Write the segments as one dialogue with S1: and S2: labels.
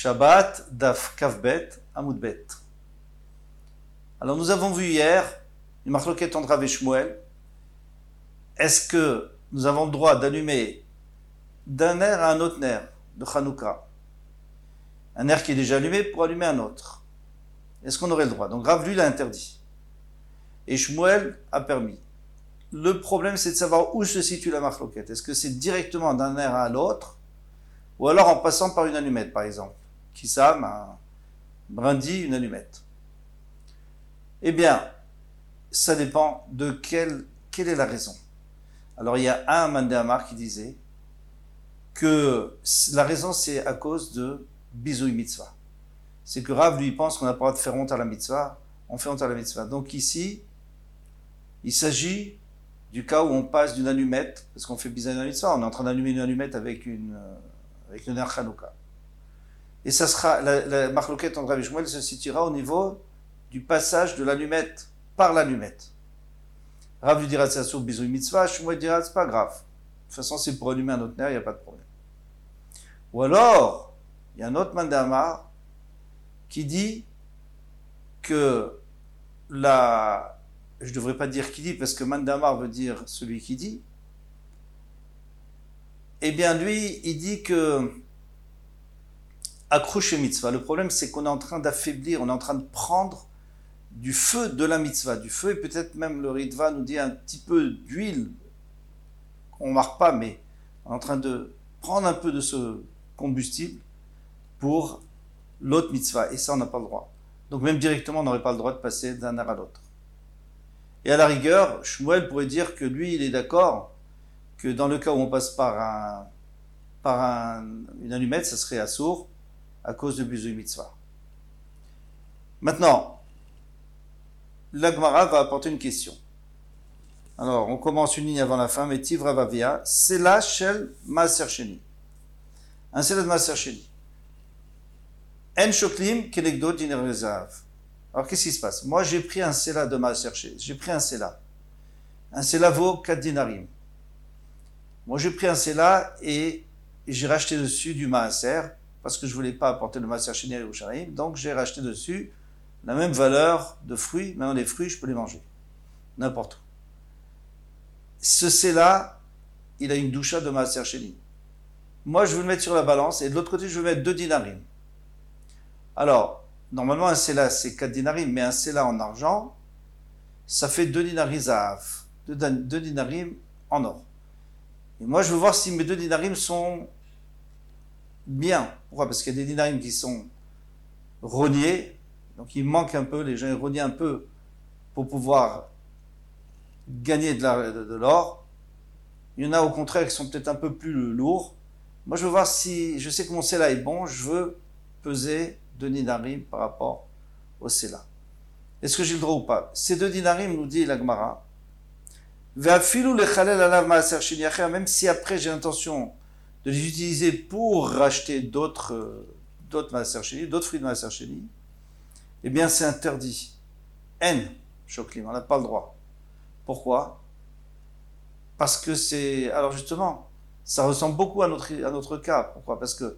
S1: Shabbat, Daf Kavbet, Amoudbet. Alors nous avons vu hier une marloquette entre Rav et Shmuel. Est-ce que nous avons le droit d'allumer d'un ner à un autre ner de Hanouka, un ner qui est déjà allumé pour allumer un autre? Est-ce qu'on aurait le droit? Donc Rav lui l'a interdit et Shmuel a permis. Le problème c'est de savoir où se situe la marloquette. Est-ce que c'est directement d'un ner à l'autre ou alors en passant par une allumette par exemple? Qui s'ame, un brindille, une allumette. Eh bien, ça dépend de quelle est la raison. Alors il y a un Mandéamar qui disait que la raison c'est à cause de bisouille mitzvah. C'est que Rav lui pense qu'on n'a pas le droit de faire honte à la mitzvah, on fait honte à la mitzvah. Donc ici, il s'agit du cas où on passe d'une allumette, parce qu'on fait bisouille à la mitzvah, on est en train d'allumer une allumette avec le ner Hanouka. Et ça sera, la marloquette entre Rav et Shmuel se situera au niveau du passage de l'allumette par l'allumette. Rav lui dira c'est sur bisouille mitzvah, Shmuel dira c'est pas grave. De toute façon, c'est pour allumer un autre ner, il n'y a pas de problème. Ou alors, il y a un autre Mandéamar qui dit que je ne devrais pas dire qui dit, parce que Mandéamar veut dire celui qui dit. Eh bien, lui, il dit que accrocher mitzvah. Le problème, c'est qu'on est en train d'affaiblir, on est en train de prendre du feu de la mitzvah, du feu, et peut-être même le Ritva nous dit un petit peu d'huile, qu'on ne marque pas, mais on est en train de prendre un peu de ce combustible pour l'autre mitzvah, et ça, on n'a pas le droit. Donc même directement, on n'aurait pas le droit de passer d'un ner à l'autre. Et à la rigueur, Shmuel pourrait dire que lui, il est d'accord que dans le cas où on passe par une allumette, ça serait assour, à cause de bisouille mitzvah. Maintenant, la Gemara va apporter une question. Alors, on commence une ligne avant la fin, mais Tivra Vavia, Sela Shel Maaser Sheni. Un Sela de Maaser Sheni. En Shoklim Kenegdo Diner Rezav. Alors, qu'est-ce qui se passe? Moi, j'ai pris un Sela de Maaser Sheni. J'ai pris un Sela. Un Sela vaut 4 dinarim. Moi, j'ai pris un Sela et j'ai racheté dessus du Maaser, parce que je ne voulais pas apporter le Maaser Sheni à Yerushalayim, donc j'ai racheté dessus la même valeur de fruits. Maintenant, les fruits, je peux les manger. N'importe où. Ce Sela, il a une doucha de Maaser Sheni. Moi, je veux le mettre sur la balance, et de l'autre côté, je veux mettre 2 dinarim. Alors, normalement, un Sela, c'est 4 dinarim, mais un Sela en argent, ça fait 2 dinarim zahav, 2 dinarim en or. Et moi, je veux voir si mes 2 dinarim sont bien. Pourquoi? Parce qu'il y a des dinarim qui sont rognés, donc il manque un peu, les gens rognent un peu pour pouvoir gagner de l'or. Il y en a au contraire qui sont peut-être un peu plus lourds. Moi, je veux voir si, je sais que mon Sela est bon, je veux peser 2 dinarim par rapport au Sela. Est-ce que j'ai le droit ou pas? Ces 2 dinarim, nous dit la Gemara, même si après j'ai l'intention de les utiliser pour racheter d'autres Maaser Sheni, d'autres fruits de Maaser Sheni, eh bien c'est interdit. N, Shoklim, on n'a pas le droit. Pourquoi? Parce que c'est... Alors justement, ça ressemble beaucoup à notre cas. Pourquoi? Parce que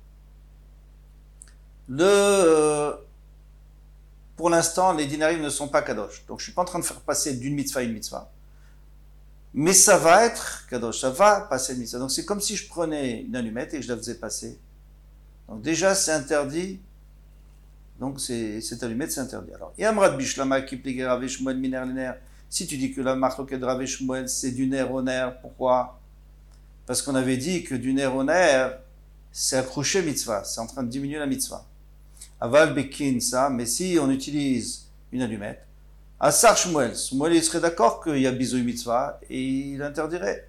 S1: pour l'instant, les dinarim ne sont pas kadosh. Donc je ne suis pas en train de faire passer d'une mitzvah à une mitzvah. Mais ça va être kadosh, ça va passer une mitzvah. Donc c'est comme si je prenais une allumette et que je la faisais passer. Donc déjà c'est interdit. Donc cette allumette c'est interdit. Alors, Yamrat Bishlama qui pligue Rav et Shmuel miner l'ner. Si tu dis que la marloquette de Rav et Shmuel c'est du ner au ner, pourquoi? Parce qu'on avait dit que du ner au ner, c'est accroché mitzvah, c'est en train de diminuer la mitzvah. Aval Bekin ça, mais si on utilise une allumette, Asar Shmuel, Shmuel il serait d'accord qu'il y a bisouille mitzvah et il interdirait.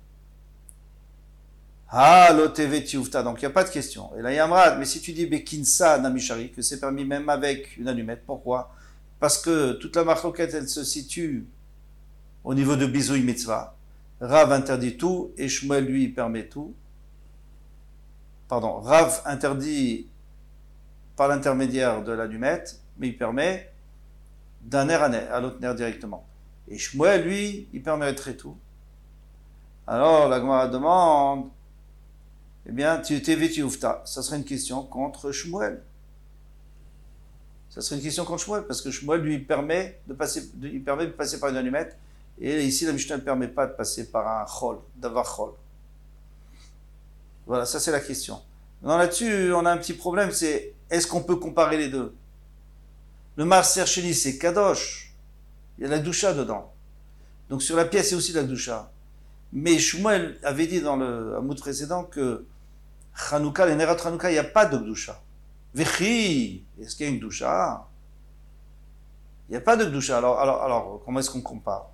S1: Ah, l'OTV tiufta, donc il n'y a pas de question. Et là, Yamrad, mais si tu dis Bekinsa Namishari, que c'est permis même avec une allumette, pourquoi? Parce que toute la marloquette, elle se situe au niveau de bisouille mitzvah. Rav interdit tout et Shmuel, lui, permet tout. Pardon, Rav interdit par l'intermédiaire de l'allumette, mais il permet d'un ner à l'autre ner directement. Et Shmuel, lui, il permettrait tout. Alors, la Gemara demande, eh bien, tu t'es vêtu oufta. Ça serait une question contre Shmuel. Ça serait une question contre Shmuel, parce que Shmuel lui permet de passer par une allumette, et ici la Mishnah ne permet pas de passer par un chol, d'avoir chol. Voilà, ça c'est la question. Non, là-dessus, on a un petit problème, c'est est-ce qu'on peut comparer les deux? Le Maaser Sheni, c'est Kadosh. Il y a la Gdusha dedans. Donc sur la pièce, il y a aussi la Gdusha. Mais Shmuel avait dit dans le Hamoud précédent que Hanouka, les Nerot Hanouka, il n'y a pas de Gdusha. Vechi, est-ce qu'il y a une Gdusha? Il n'y a pas de Gdusha. Alors, comment est-ce qu'on compare?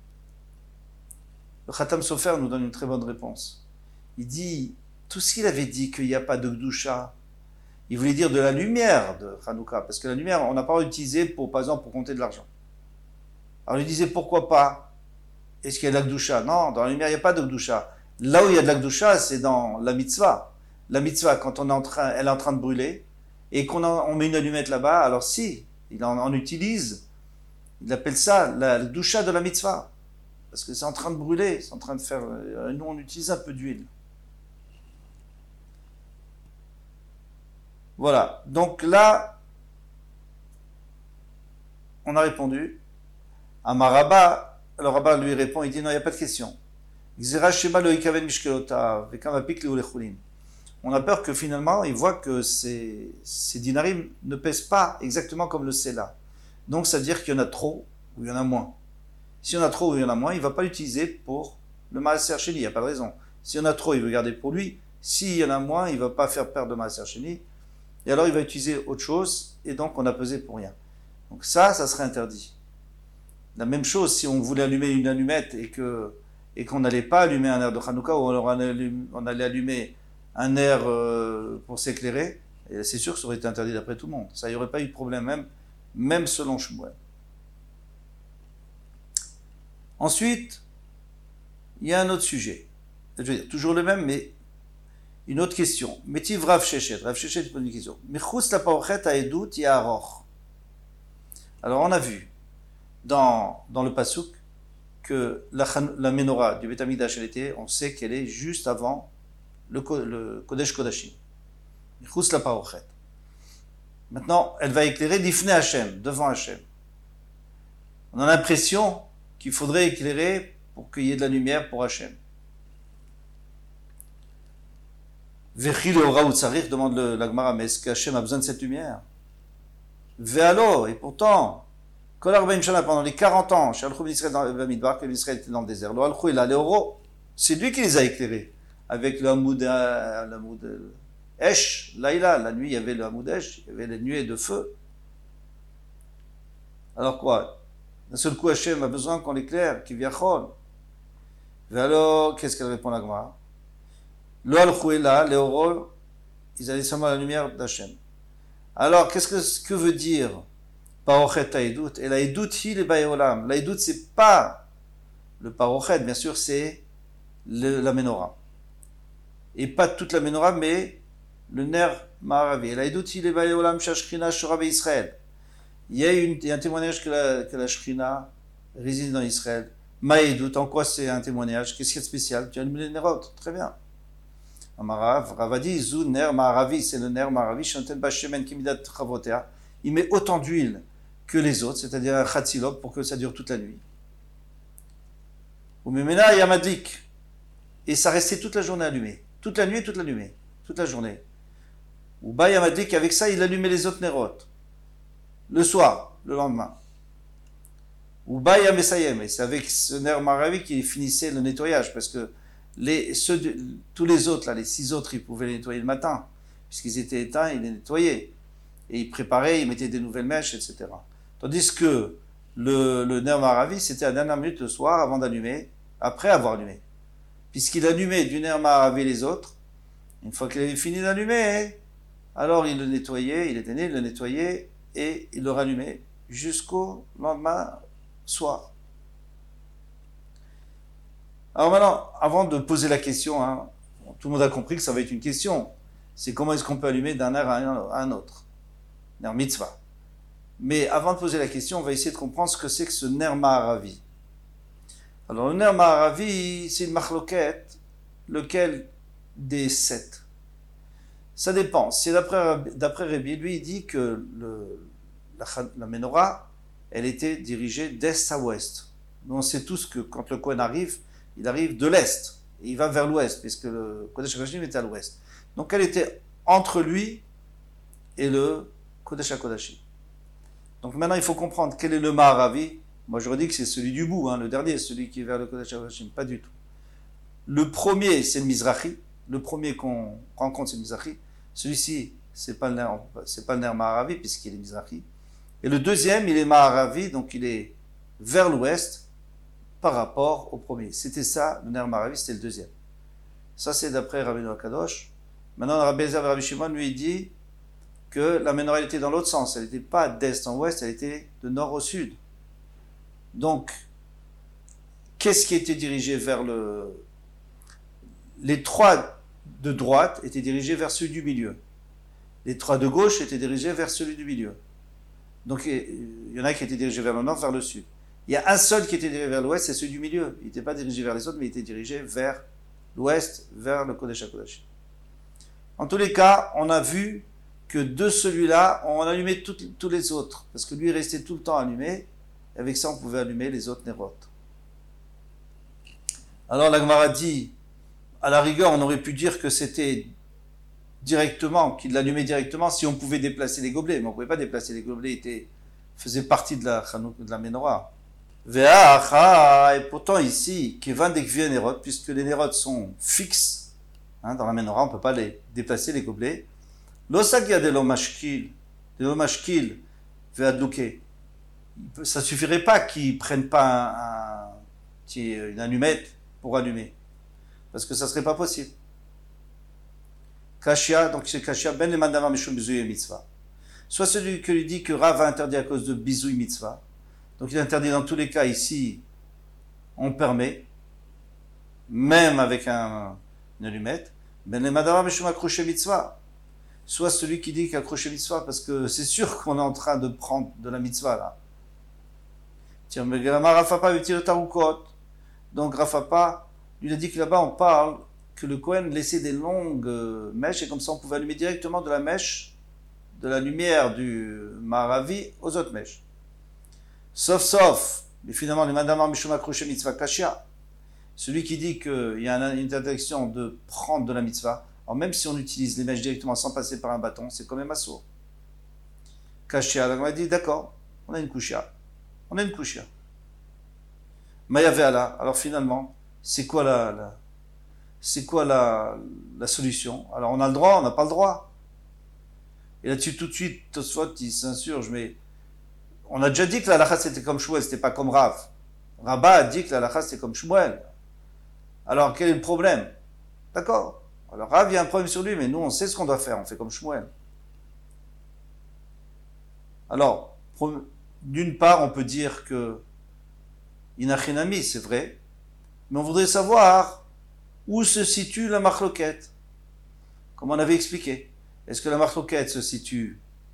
S1: Le Khatam Sofer nous donne une très bonne réponse. Il dit, tout ce qu'il avait dit qu'il n'y a pas de Gdusha, il voulait dire de la lumière de Hanouka, parce que la lumière, on n'a pas utilisé pour, par exemple, pour compter de l'argent. Alors il disait, pourquoi pas? Est-ce qu'il y a de la Gdusha? Non, dans la lumière, il n'y a pas de Gdusha. Là où il y a de la Gdusha, c'est dans la mitzvah. La mitzvah, quand elle est en train de brûler, et on met une allumette là-bas, alors si, on utilise, il appelle ça la Gdusha de la mitzvah. Parce que c'est en train de brûler, c'est en train de faire... Nous, on utilise un peu d'huile. Voilà. Donc là, on a répondu. À Maraba, le rabbin lui répond, il dit non, il n'y a pas de question. On a peur que finalement, il voit que ces dinarim ne pèsent pas exactement comme le Sela. Donc, ça veut dire qu'il y en a trop ou il y en a moins. Si on a trop ou il y en a moins, il ne va pas l'utiliser pour le Maaser Sheni, il n'y a pas de raison. Si on a trop, il veut garder pour lui. S'il y en a moins, il ne va pas faire perdre le Maaser Sheni. Et alors, il va utiliser autre chose, et donc on a pesé pour rien. Donc ça serait interdit. La même chose, si on voulait allumer une allumette et qu'on n'allait pas allumer un air de Hanouka, ou alors on allait allumer un air pour s'éclairer, et c'est sûr que ça aurait été interdit d'après tout le monde. Ça, il n'y aurait pas eu de problème, même selon Shmuel. Ensuite, il y a un autre sujet. Je veux dire, toujours le même, mais une autre question. Métiv Rav Shechet. Rav Shechet pose une question. Michus la parochet haedut yaroch. Alors, on a vu dans le pasuk que la menorah du Beth Amikdash, on sait qu'elle est juste avant le Kodesh Kodashim. Michus la parochet. Maintenant, elle va éclairer l'Ifnei Hashem, devant Hashem. On a l'impression qu'il faudrait éclairer pour qu'il y ait de la lumière pour Hashem. Vechi le ora ou tsarir, demande la Gemara, mais est-ce qu'Hachem a besoin de cette lumière? Ve'alo, et pourtant, Kol Arbaim Shana, pendant les 40 ans, chez Al-Khub Israël dans le Bamidbar, que l'Israël était dans le désert, le Al-Khub, le Oro, c'est lui qui les a éclairés. Avec le Hamoud Esh, Laïla, la nuit, il y avait le Hamoud Esh, il y avait les nuées de feu. Alors quoi? D'un seul coup, Hachem a besoin qu'on l'éclaire, qu'il viachol. Ve'alo, qu'est-ce qu'elle répond la Gemara? Le Al-Khouela, les Oro, ils avaient seulement la lumière d'Hachem. Alors, qu'est-ce que veut dire Parochet Haedut? Et la Haedut, hi le Bayeolam. La Haedut, c'est pas le Parochet, bien sûr, c'est la Menorah. Et pas toute la Menorah, mais le Ner Ma'aravi. La Haedut, hi le Bayeolam, Shashkrina, Shora Israël. Il y a un témoignage que la Shrina réside dans Israël. Ma'edut, en quoi c'est un témoignage? Qu'est-ce qu'il y a de spécial? Tu as allumé les Nerot, très bien. Amarav, Ravadi, Zou, Ner, Ma'aravi, c'est le Ner, Ma'aravi, Shanten, Bashemen, Kimidat, Chavotea. Il met autant d'huile que les autres, c'est-à-dire un Khatzilok, pour que ça dure toute la nuit. Ou Memena, Yamadlik. Et ça restait toute la journée allumé. Toute la nuit, toute la journée. Ou Ba Yamadlik, avec ça, il allumait les autres Nerot. Le soir, le lendemain. Ou Ba Yamesayem, et c'est avec ce Ner, Ma'aravi qu'il finissait le nettoyage, parce que tous les autres, là, les 6 autres, ils pouvaient les nettoyer le matin, puisqu'ils étaient éteints, ils les nettoyaient. Et ils préparaient, ils mettaient des nouvelles mèches, etc. Tandis que le Ner Ma'aravi, c'était à la dernière minute le soir, avant d'allumer, après avoir allumé. Puisqu'il allumait du Ner Ma'aravi les autres, une fois qu'il avait fini d'allumer, alors il le nettoyait, il éteignait, il le nettoyait, et il le rallumait jusqu'au lendemain soir. Alors maintenant, avant de poser la question, tout le monde a compris que ça va être une question. C'est comment est-ce qu'on peut allumer d'un ner à un autre. Ner mitzvah. Mais avant de poser la question, on va essayer de comprendre ce que c'est que ce ner ma'aravi. Alors le ner ma'aravi, c'est une machloket, lequel des 7. Ça dépend. Si d'après Rébi, lui, il dit que la menorah, elle était dirigée d'est à ouest. Nous, on sait tous que quand le Kohen arrive, il arrive de l'est. Et il va vers l'ouest, puisque le Kodesh HaKodashim était à l'ouest. Donc elle était entre lui et le Kodesh HaKodashim. Donc maintenant, il faut comprendre quel est le Maharavi. Moi, j'aurais dit que c'est celui du bout, le dernier, celui qui est vers le Kodesh HaKodashim. Pas du tout. Le premier, c'est le Mizrahi. Le premier qu'on rencontre, c'est le Mizrahi. Celui-ci, c'est pas le nerf Maharavi, puisqu'il est Mizrahi. Et le deuxième, il est Maharavi, donc il est vers l'ouest par rapport au premier. C'était ça, le nerf Maharavi, c'était le deuxième. Ça, c'est d'après Rabbeinu Akadosh. Maintenant, Rabbi Eliezer et Rabbi Shimon, lui, il dit que la menorah était dans l'autre sens. Elle n'était pas d'est en ouest, elle était de nord au sud. Donc, qu'est-ce qui était dirigé vers les trois de droite étaient dirigés vers celui du milieu. Les trois de gauche étaient dirigés vers celui du milieu. Donc, il y en a qui étaient dirigés vers le nord, vers le sud. Il y a un seul qui était dirigé vers l'ouest, c'est celui du milieu. Il n'était pas dirigé vers les autres, mais il était dirigé vers l'ouest, vers le Kodesh HaKodashim. En tous les cas, on a vu que de celui-là, on allumait tous les autres. Parce que lui, il restait tout le temps allumé. Et avec ça, on pouvait allumer les autres nérotes. Alors, la Gemara dit, à la rigueur, on aurait pu dire que c'était directement, qu'il l'allumait directement si on pouvait déplacer les gobelets. Mais on ne pouvait pas déplacer les gobelets, ils faisaient partie de la menorah. Et pourtant ici, puisque les nérotes sont fixes, dans la menorah, on ne peut pas les déplacer, les gobelets. L'osagia de l'omashkil, ve'adlouké. Ça suffirait pas qu'ils prennent pas une allumette pour allumer. Parce que ça serait pas possible. Kashia, donc c'est Kashia, ben le mandama mishum bizouy mitzvah. Soit celui qui lui dit que Rav a interdit à cause de bizouy mitzvah. Donc il interdit dans tous les cas ici, on permet, même avec une allumette, ben le mandama mishum accroché mitzvah. Soit celui qui dit qu'accroché mitzvah, parce que c'est sûr qu'on est en train de prendre de la mitzvah là. Tiens, mais Rafapa veut tirer tarukot. Donc Rafapa, lui a dit que là-bas on parle que le Kohen laissait des longues mèches et comme ça on pouvait allumer directement de la mèche, de la lumière du Maharavi aux autres mèches. Sauf, mais finalement les Madamar Mishum Akroché Mitzvah Kashia, celui qui dit qu'il y a une interdiction de prendre de la mitzvah, alors même si on utilise les mèches directement sans passer par un bâton, c'est quand même assourd. Kashia, donc on a dit d'accord, on a une kushia. Mayaveala, alors finalement, c'est quoi la solution? Alors on a le droit, on n'a pas le droit. Et là-dessus tout de suite, Tosfot il s'insurge, mais on a déjà dit que la halakha c'était comme Shmuel, c'était pas comme Rav. Rabba a dit que la halakha c'était comme Shmuel. Alors quel est le problème? D'accord. Alors Rav, il y a un problème sur lui, mais nous on sait ce qu'on doit faire, on fait comme Shmuel. Alors, d'une part, on peut dire que Inachinami, c'est vrai, mais on voudrait savoir où se situe la marloquette. Comme on avait expliqué. Est-ce que la marloquette se situe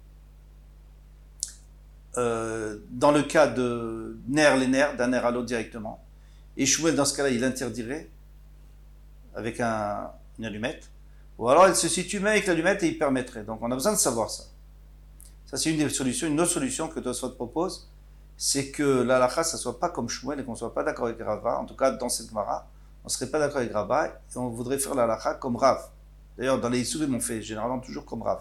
S1: dans le cas de les nerfs, d'un nerf à l'autre directement, et Shmuel, dans ce cas-là, il interdirait avec une allumette, ou alors elle se situe même avec l'allumette et il permettrait. Donc on a besoin de savoir ça. Ça, c'est une des solutions. Une autre solution que Tosfot propose, c'est que la halakha, ça soit pas comme Shmuel et qu'on soit pas d'accord avec Rava. En tout cas, dans cette Gemara, on serait pas d'accord avec Rava et on voudrait faire la halakha comme Rav. D'ailleurs, dans les Issourim, on fait généralement toujours comme Rav.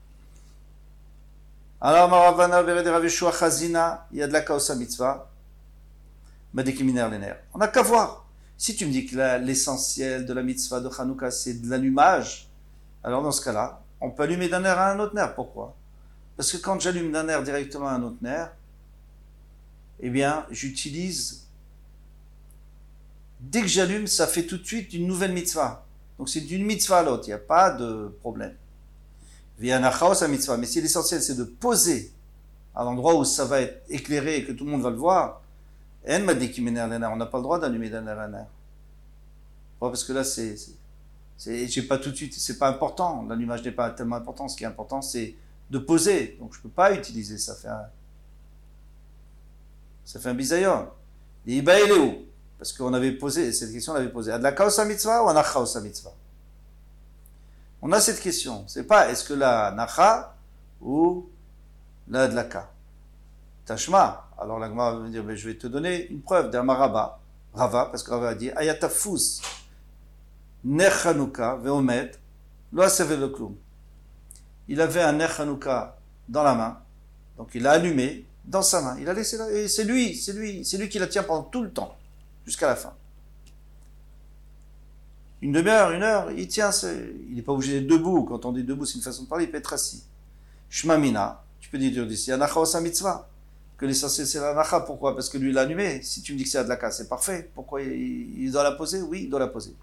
S1: Alors, Maravana, Vered Rav Yeshua Chazina, il y a de la Kaosa Mitzvah, Madekiminer Lener. On n'a qu'à voir. Si tu me dis que l'essentiel de la mitzvah de Hanouka, c'est de l'allumage, alors dans ce cas-là, on peut allumer d'un nerf à un autre nerf. Pourquoi? Parce que quand j'allume d'un nerf directement à un autre nerf, eh bien, j'utilise... Dès que j'allume, ça fait tout de suite une nouvelle mitzvah. Donc c'est d'une mitzvah à l'autre, il n'y a pas de problème. Via nachaos à mitzvah. Mais si l'essentiel, c'est de poser à l'endroit où ça va être éclairé et que tout le monde va le voir, on n'a pas le droit d'allumer d'un nerf à un nerf. Parce que là, j'ai pas tout de suite, c'est pas important. L'allumage n'est pas tellement important. Ce qui est important, c'est de poser. Donc je peux pas utiliser, ça fait un bisayon. Et où? Parce qu'on avait posé, cette question on l'avait posée. Ad la kaosa mitzvah ou anachaosa mitzvah? On a cette question. C'est pas est-ce que la nacha ou la dlaka. Tashma. Alors la Gemara va me dire, mais je vais te donner une preuve d'un maraba. Rava, parce que Rava a dit, ayatafus ner Hanouka veomed lo asave le kloum. Il avait un ner Hanouka dans la main, donc il l'a allumé dans sa main. Il a laissé là, et c'est lui qui la tient pendant tout le temps, jusqu'à la fin. Une demi-heure, une heure, il tient, il n'est pas obligé d'être debout. Quand on dit debout, c'est une façon de parler, il peut être assis. Shmamina, tu peux dire d'ici, anacha osa mitzvah. Que l'essentiel c'est la nacha. Pourquoi? Parce que lui il l'a allumé. Si tu me dis que c'est adlaka, c'est parfait. Pourquoi il doit la poser? Oui, il doit la poser.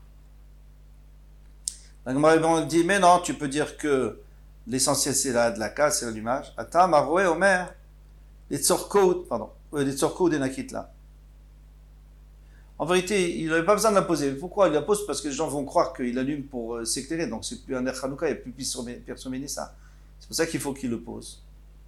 S1: La Gemara dit, mais non, tu peux dire que l'essentiel c'est la adlaka, c'est l'allumage. Atam, Aroé, Omer, les tzorko des nakitla. En vérité, il n'avait pas besoin de la poser. Pourquoi il la pose? Parce que les gens vont croire qu'il allume pour s'éclairer. Donc c'est plus un Ner Hanouka, il n'y a plus Pirso Ménissa. C'est pour ça qu'il faut qu'il le pose.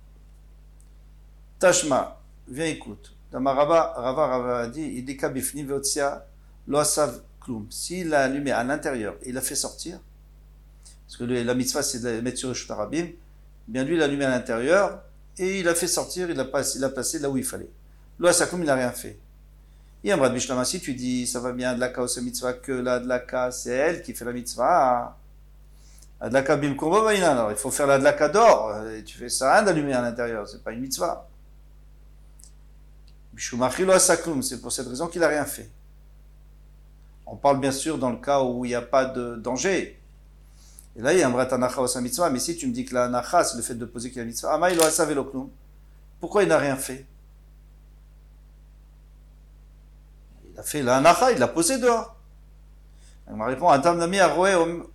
S1: Tashma, viens écoute. Dans ma Rava a dit, il dit kabifni veotsia lo asav klum. S'il l'a allumé à l'intérieur et il l'a fait sortir, parce que la mitzvah c'est de la mettre sur le shutarabim, bien lui il l'a allumé à l'intérieur et il l'a fait sortir, il l'a placé là où il fallait. Lo asav klum, il n'a rien fait. Et Amrad Bishlama, si tu dis ça va bien adlaka ou mitzvah, que la adlaka c'est elle qui fait la mitzvah. Adlaka bim kurbo baïna, alors il faut faire la adlaka d'or. Et tu fais ça rien d'allumer à l'intérieur, c'est pas une mitzvah. C'est pour cette raison qu'il n'a rien fait. On parle bien sûr dans le cas où il n'y a pas de danger. Et là, il y a un brat anacha osa mitzvah, mais si tu me dis que la anacha, c'est le fait de poser qu'il y a une mitzvah, ama il a savé l'oknum. Pourquoi il n'a rien fait? Il a fait la anacha, il l'a posé dehors. Il me répond, Adam nami aroé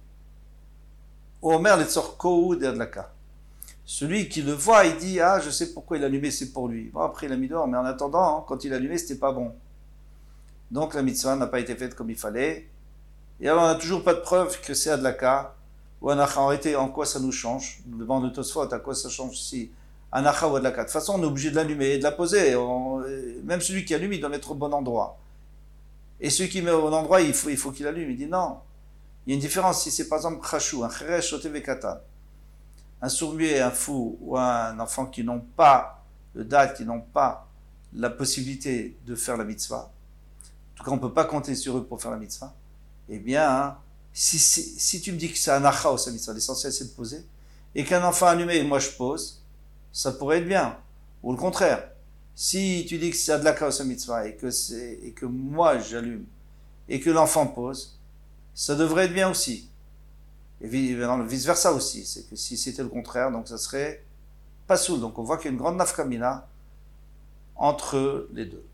S1: omer letzor kou de adlaka. Celui qui le voit, il dit, ah, je sais pourquoi il a allumé, c'est pour lui. Bon, après, il a mis dehors, mais en attendant, quand il a allumé, c'était pas bon. Donc, la mitzvah n'a pas été faite comme il fallait. Et alors, on n'a toujours pas de preuve que c'est adlaka, ou anacha. En réalité, en quoi ça nous change? Nous demande de Tosfot, à quoi ça change si anacha ou adlaka? De toute façon, on est obligé de l'allumer et de la poser. Même celui qui allume, il doit mettre au bon endroit. Et celui qui met au bon endroit, il faut qu'il allume. Il dit non. Il y a une différence. Si c'est par exemple chachou, un cheresh otevekata, un sourd-muet, un fou ou un enfant qui n'ont pas le date, qui n'ont pas la possibilité de faire la mitzvah, en tout cas on ne peut pas compter sur eux pour faire la mitzvah, eh bien, si tu me dis que c'est un acha ou sa mitzvah, l'essentiel c'est de poser, et qu'un enfant allumé et moi je pose, ça pourrait être bien. Ou le contraire, si tu dis que c'est adlaka ou sa mitzvah et que moi j'allume et que l'enfant pose, ça devrait être bien aussi. Et vice versa aussi, c'est que si c'était le contraire, donc ça serait pas soul. Donc on voit qu'il y a une grande nafkamina entre les deux.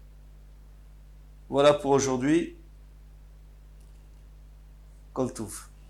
S1: Voilà pour aujourd'hui. Kol Touv.